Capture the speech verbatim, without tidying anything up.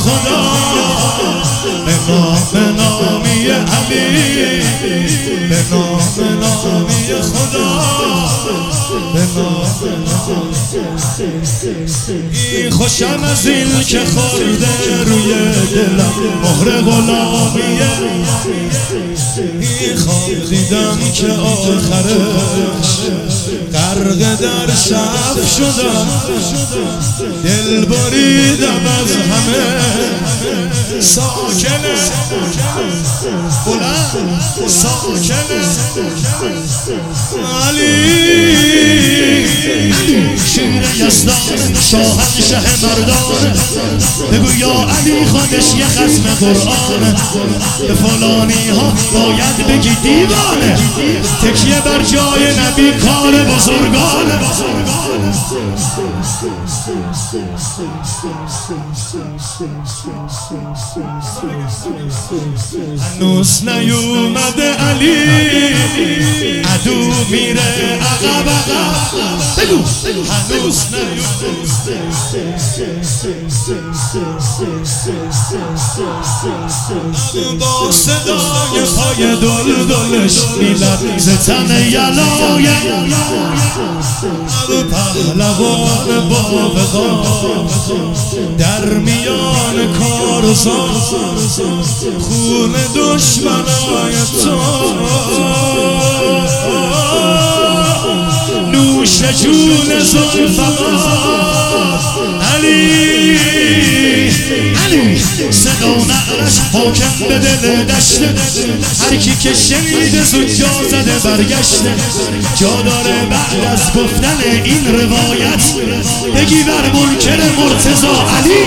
خدا به نام نامی علی، به نام نامی خدا، به نام این خوشم از این که خورده روی دلم مهر غلامیه، این خوابیدم که آخرش غرق در شب شدم، دل بریدم از همه ساکنه بلند ساکنه علی، شیر یزدان شاهنشه مردان، بگو یا علی خودش یه ختم قرآن، به فلانی ها باید بگی دیوانه، تکیه بر جای نبی کار بزرگانه. هنوز نیومده علی، عدو میره عقب عقب، بگو هنوز نیومده، با صدای پای دل دلش میلرزه تن یلایه، پهلوان با وقار در میان کارزار، خون دشمنای تو نوش جون ذوالفقار علی، علی صدا نعرش حاکم به دل دشته، هر کی که شنیده زود جا زده برگشته، جا داره بعد از گفتن این روایت بگی بر منکر مرتضی علی.